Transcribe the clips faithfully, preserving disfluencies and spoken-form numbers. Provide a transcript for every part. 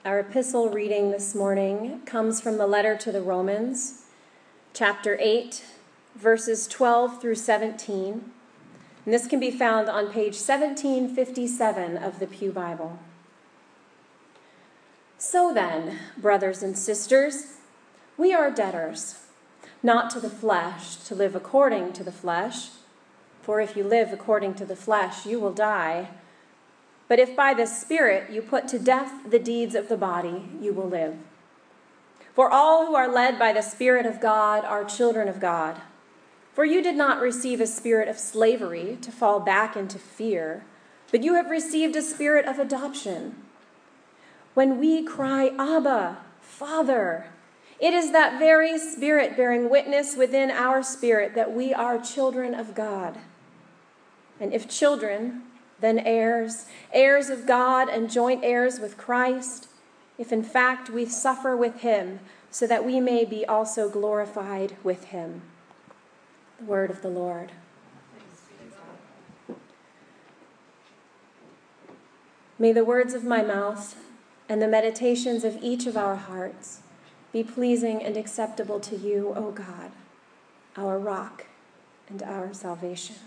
Our epistle reading this morning comes from the letter to the Romans, chapter eight, verses twelve through seventeen. And this can be found on page seventeen fifty-seven of the Pew Bible. So then, brothers and sisters, we are debtors, not to the flesh, to live according to the flesh. For if you live according to the flesh, you will die. But if by the Spirit you put to death the deeds of the body, you will live. For all who are led by the Spirit of God are children of God. For you did not receive a spirit of slavery to fall back into fear, but you have received a spirit of adoption. When we cry, Abba, Father, it is that very Spirit bearing witness within our spirit that we are children of God. And if children, then heirs, heirs of God and joint heirs with Christ, if in fact we suffer with him, so that we may be also glorified with him. The word of the Lord. May the words of my mouth and the meditations of each of our hearts be pleasing and acceptable to you, O God, our rock and our salvation.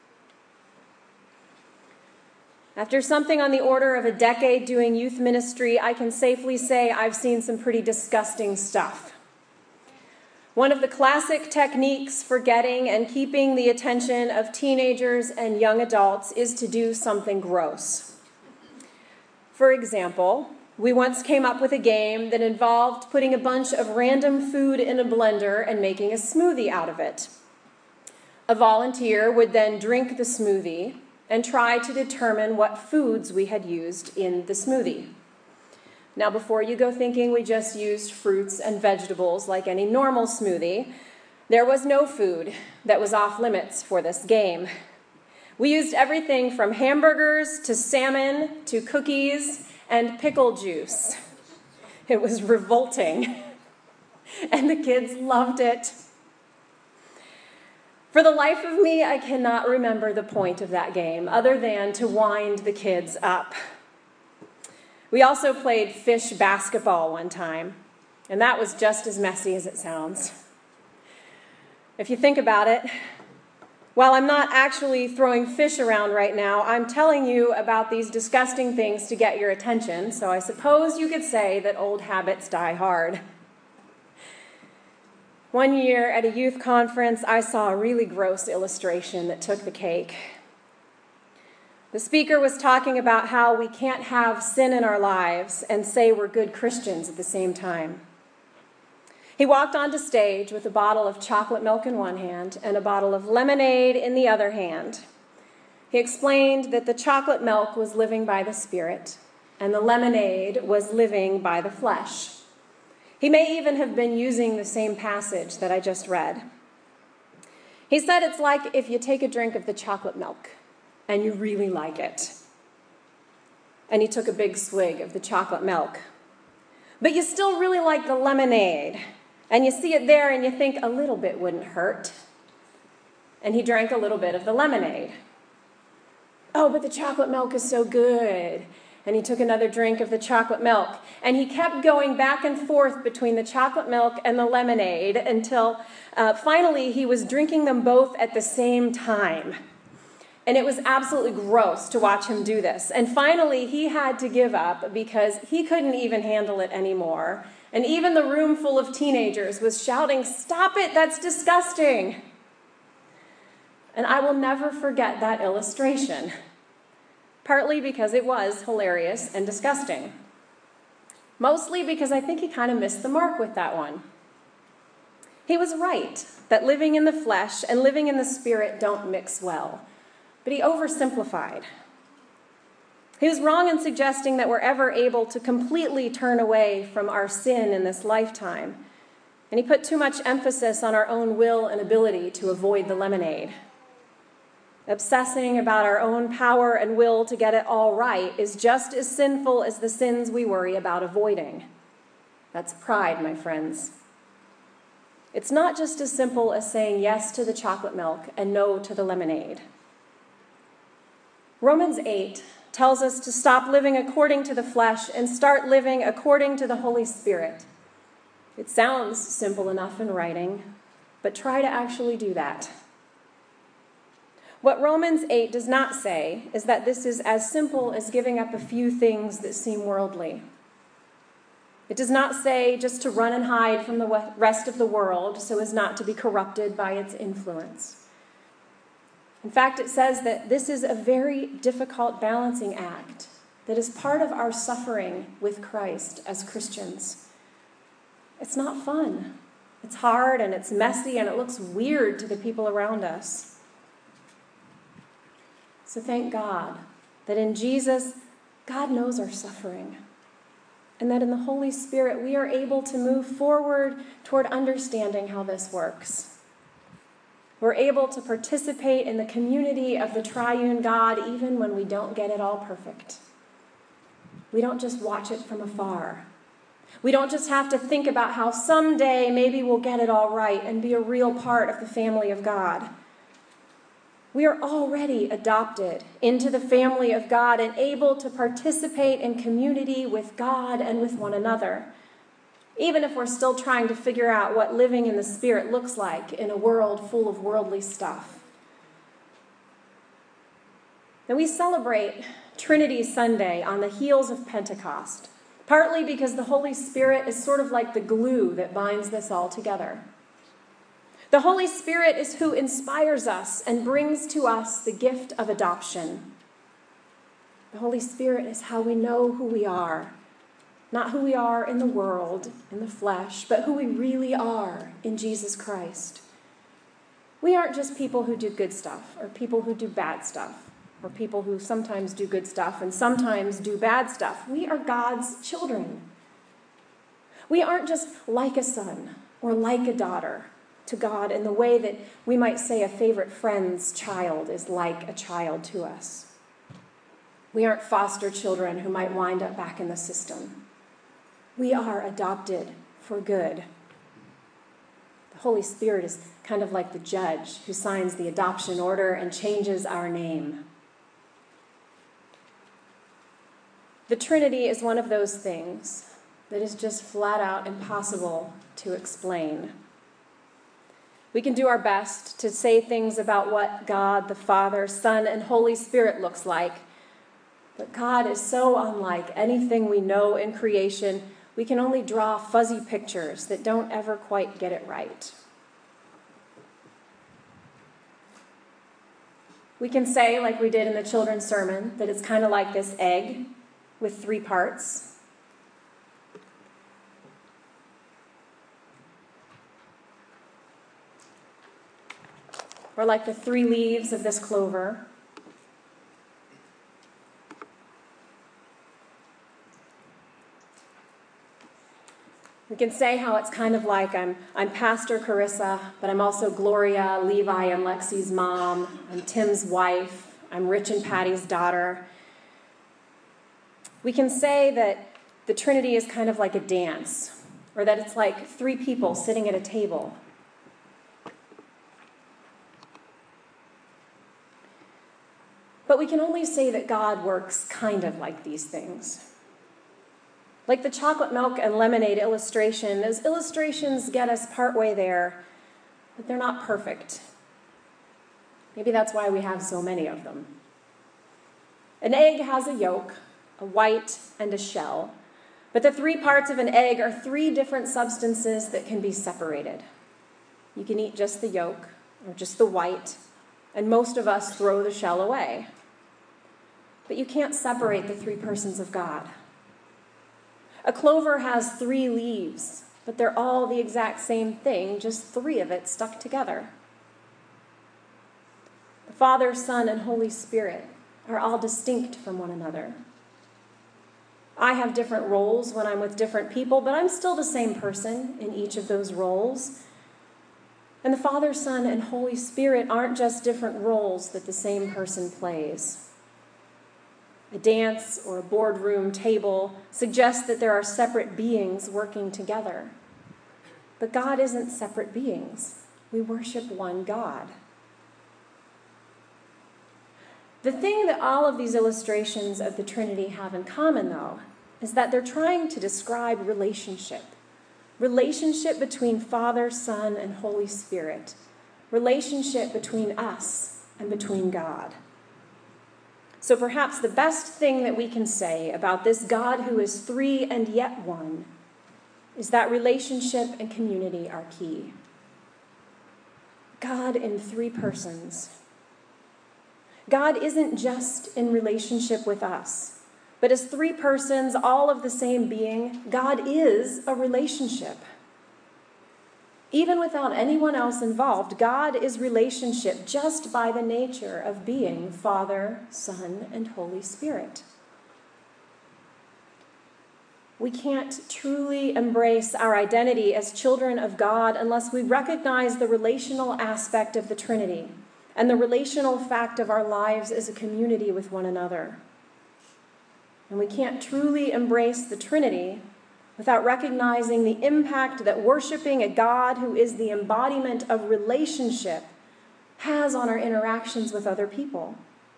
After something on the order of a decade doing youth ministry, I can safely say I've seen some pretty disgusting stuff. One of the classic techniques for getting and keeping the attention of teenagers and young adults is to do something gross. For example, we once came up with a game that involved putting a bunch of random food in a blender and making a smoothie out of it. A volunteer would then drink the smoothie and try to determine what foods we had used in the smoothie. Now, before you go thinking we just used fruits and vegetables like any normal smoothie, there was no food that was off limits for this game. We used everything from hamburgers to salmon to cookies and pickle juice. It was revolting, and the kids loved it. For the life of me, I cannot remember the point of that game, other than to wind the kids up. We also played fish basketball one time, and that was just as messy as it sounds. If you think about it, while I'm not actually throwing fish around right now, I'm telling you about these disgusting things to get your attention, so I suppose you could say that old habits die hard. One year at a youth conference, I saw a really gross illustration that took the cake. The speaker was talking about how we can't have sin in our lives and say we're good Christians at the same time. He walked onto stage with a bottle of chocolate milk in one hand and a bottle of lemonade in the other hand. He explained that the chocolate milk was living by the Spirit and the lemonade was living by the flesh. He may even have been using the same passage that I just read. He said it's like if you take a drink of the chocolate milk and you really like it. And he took a big swig of the chocolate milk. But you still really like the lemonade. And you see it there and you think a little bit wouldn't hurt. And he drank a little bit of the lemonade. Oh, but the chocolate milk is so good. And he took another drink of the chocolate milk. And he kept going back and forth between the chocolate milk and the lemonade until uh, finally he was drinking them both at the same time. And it was absolutely gross to watch him do this. And finally he had to give up because he couldn't even handle it anymore. And even the room full of teenagers was shouting, "Stop it, that's disgusting." And I will never forget that illustration. Partly because it was hilarious and disgusting. Mostly because I think he kind of missed the mark with that one. He was right that living in the flesh and living in the Spirit don't mix well. But he oversimplified. He was wrong in suggesting that we're ever able to completely turn away from our sin in this lifetime. And he put too much emphasis on our own will and ability to avoid the lemonade. Obsessing about our own power and will to get it all right is just as sinful as the sins we worry about avoiding. That's pride, my friends. It's not just as simple as saying yes to the chocolate milk and no to the lemonade. Romans eight tells us to stop living according to the flesh and start living according to the Holy Spirit. It sounds simple enough in writing, but try to actually do that. What Romans eight does not say is that this is as simple as giving up a few things that seem worldly. It does not say just to run and hide from the rest of the world so as not to be corrupted by its influence. In fact, it says that this is a very difficult balancing act that is part of our suffering with Christ as Christians. It's not fun. It's hard and it's messy and it looks weird to the people around us. So thank God that in Jesus, God knows our suffering, and that in the Holy Spirit, we are able to move forward toward understanding how this works. We're able to participate in the community of the triune God even when we don't get it all perfect. We don't just watch it from afar. We don't just have to think about how someday maybe we'll get it all right and be a real part of the family of God. We are already adopted into the family of God and able to participate in community with God and with one another, even if we're still trying to figure out what living in the Spirit looks like in a world full of worldly stuff. And we celebrate Trinity Sunday on the heels of Pentecost, partly because the Holy Spirit is sort of like the glue that binds this all together. The Holy Spirit is who inspires us and brings to us the gift of adoption. The Holy Spirit is how we know who we are, not who we are in the world, in the flesh, but who we really are in Jesus Christ. We aren't just people who do good stuff or people who do bad stuff or people who sometimes do good stuff and sometimes do bad stuff. We are God's children. We aren't just like a son or like a daughter to God in the way that we might say a favorite friend's child is like a child to us. We aren't foster children who might wind up back in the system. We are adopted for good. The Holy Spirit is kind of like the judge who signs the adoption order and changes our name. The Trinity is one of those things that is just flat out impossible to explain. We can do our best to say things about what God, the Father, Son, and Holy Spirit looks like, but God is so unlike anything we know in creation, we can only draw fuzzy pictures that don't ever quite get it right. We can say, like we did in the children's sermon, that it's kind of like this egg with three parts. Or like the three leaves of this clover. We can say how it's kind of like I'm, I'm Pastor Carissa, but I'm also Gloria, Levi, and Lexi's mom. I'm Tim's wife. I'm Rich and Patty's daughter. We can say that the Trinity is kind of like a dance, or that it's like three people sitting at a table. But we can only say that God works kind of like these things. Like the chocolate milk and lemonade illustration, those illustrations get us partway there, but they're not perfect. Maybe that's why we have so many of them. An egg has a yolk, a white, and a shell, but the three parts of an egg are three different substances that can be separated. You can eat just the yolk or just the white, and most of us throw the shell away. But you can't separate the three persons of God. A clover has three leaves, but they're all the exact same thing, just three of it stuck together. The Father, Son, and Holy Spirit are all distinct from one another. I have different roles when I'm with different people, but I'm still the same person in each of those roles. And the Father, Son, and Holy Spirit aren't just different roles that the same person plays. A dance or a boardroom table suggests that there are separate beings working together. But God isn't separate beings. We worship one God. The thing that all of these illustrations of the Trinity have in common, though, is that they're trying to describe relationship. Relationship between Father, Son, and Holy Spirit. Relationship between us and between God. So perhaps the best thing that we can say about this God who is three and yet one is that relationship and community are key. God in three persons. God isn't just in relationship with us, but as three persons, all of the same being, God is a relationship. Even without anyone else involved, God is relationship just by the nature of being Father, Son, and Holy Spirit. We can't truly embrace our identity as children of God unless we recognize the relational aspect of the Trinity and the relational fact of our lives as a community with one another. And we can't truly embrace the Trinity without recognizing the impact that worshiping a God who is the embodiment of relationship has on our interactions with other people.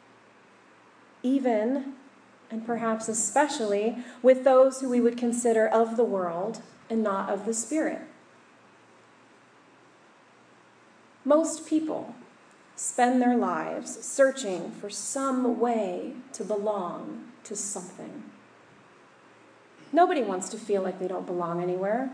Even, and perhaps especially, with those who we would consider of the world and not of the Spirit. Most people spend their lives searching for some way to belong to something. Nobody wants to feel like they don't belong anywhere.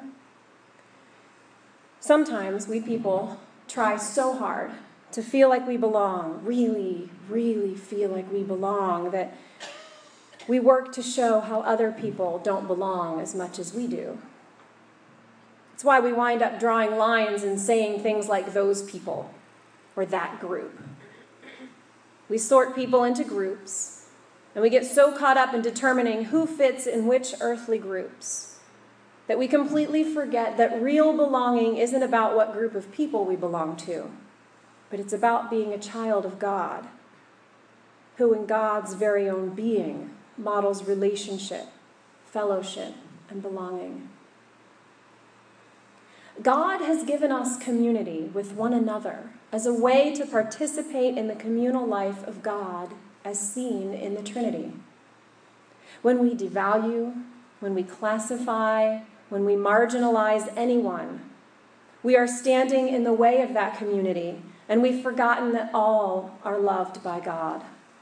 Sometimes we people try so hard to feel like we belong, really, really feel like we belong, that we work to show how other people don't belong as much as we do. It's why we wind up drawing lines and saying things like those people or that group. We sort people into groups. And we get so caught up in determining who fits in which earthly groups that we completely forget that real belonging isn't about what group of people we belong to, but it's about being a child of God, who in God's very own being models relationship, fellowship, and belonging. God has given us community with one another as a way to participate in the communal life of God as seen in the Trinity. When we devalue, when we classify, when we marginalize anyone, we are standing in the way of that community, and we've forgotten that all are loved by God.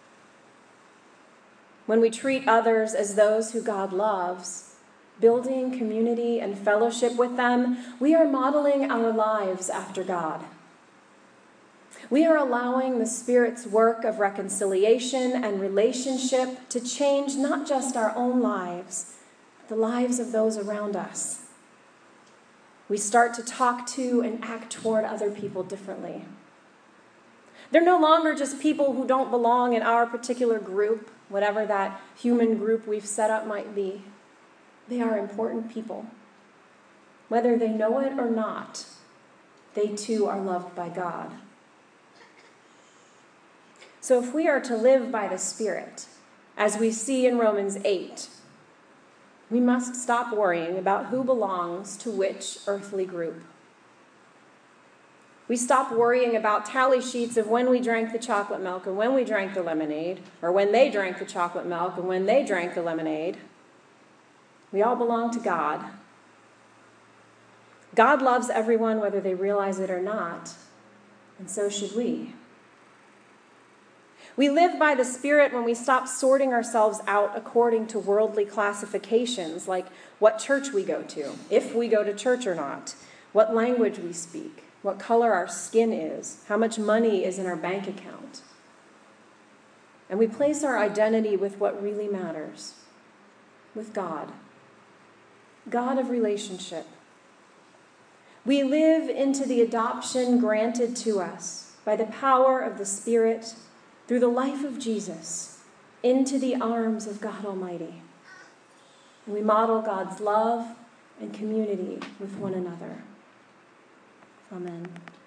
When we treat others as those who God loves, building community and fellowship with them, we are modeling our lives after God. We are allowing the Spirit's work of reconciliation and relationship to change not just our own lives, but the lives of those around us. We start to talk to and act toward other people differently. They're no longer just people who don't belong in our particular group, whatever that human group we've set up might be. They are important people. Whether they know it or not, they too are loved by God. So if we are to live by the Spirit, as we see in Romans eight, we must stop worrying about who belongs to which earthly group. We stop worrying about tally sheets of when we drank the chocolate milk and when we drank the lemonade, or when they drank the chocolate milk and when they drank the lemonade. We all belong to God. God loves everyone whether they realize it or not, and so should we. We live by the Spirit when we stop sorting ourselves out according to worldly classifications, like what church we go to, if we go to church or not, what language we speak, what color our skin is, how much money is in our bank account. And we place our identity with what really matters, with God, God of relationship. We live into the adoption granted to us by the power of the Spirit through the life of Jesus, into the arms of God Almighty. And we model God's love and community with one another. Amen.